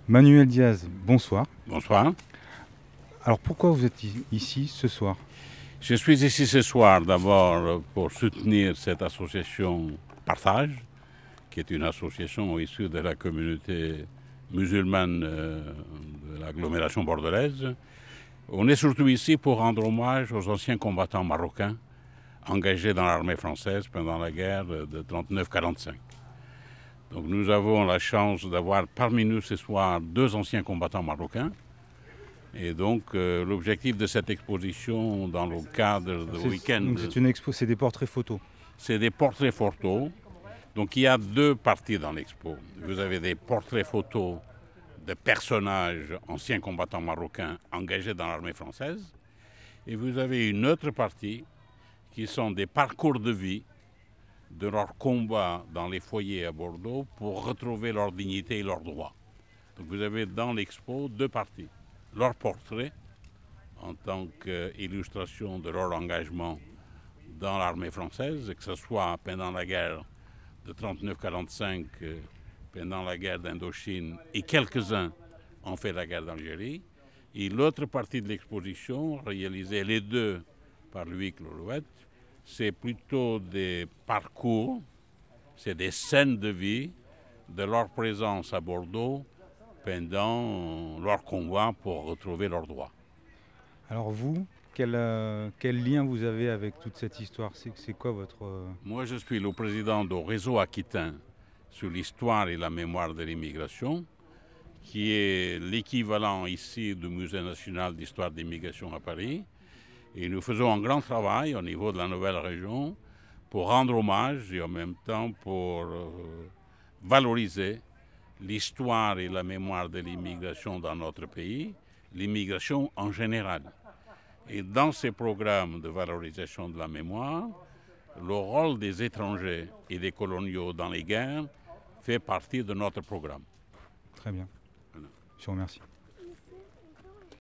Manuel Diaz, bonsoir. Bonsoir. Alors pourquoi vous êtes ici ce soir? Je suis ici ce soir d'abord pour soutenir cette association Partage, qui est une association issue de la communauté musulmane de l'agglomération bordelaise. On est surtout ici pour rendre hommage aux anciens combattants marocains engagés dans l'armée française pendant la guerre de 39-45. Donc nous avons la chance d'avoir parmi nous ce soir deux anciens combattants marocains. Et donc l'objectif de cette exposition dans le cadre de week-end... Donc c'est une expo, c'est des portraits photos. C'est des portraits photos. Donc il y a deux parties dans l'expo. Vous avez des portraits photos de personnages anciens combattants marocains engagés dans l'armée française. Et vous avez une autre partie qui sont des parcours de vie de leur combat dans les foyers à Bordeaux pour retrouver leur dignité et leurs droits. Donc vous avez dans l'expo deux parties. Leurs portraits en tant qu'illustration de leur engagement dans l'armée française, que ce soit pendant la guerre de 39-45, pendant la guerre d'Indochine, et quelques-uns ont fait la guerre d'Algérie. Et l'autre partie de l'exposition, réalisée les deux par Louis Clorouette, c'est plutôt des parcours, c'est des scènes de vie de leur présence à Bordeaux pendant leur combat pour retrouver leurs droits. Alors vous, quel lien vous avez avec toute cette histoire? C'est quoi votre... Moi, je suis le président du réseau aquitain sur l'histoire et la mémoire de l'immigration, qui est l'équivalent ici du Musée national d'histoire de l'immigration à Paris. Et nous faisons un grand travail au niveau de la nouvelle région pour rendre hommage et en même temps pour valoriser l'histoire et la mémoire de l'immigration dans notre pays, l'immigration en général. Et dans ces programmes de valorisation de la mémoire, le rôle des étrangers et des coloniaux dans les guerres fait partie de notre programme. Très bien. Je vous remercie.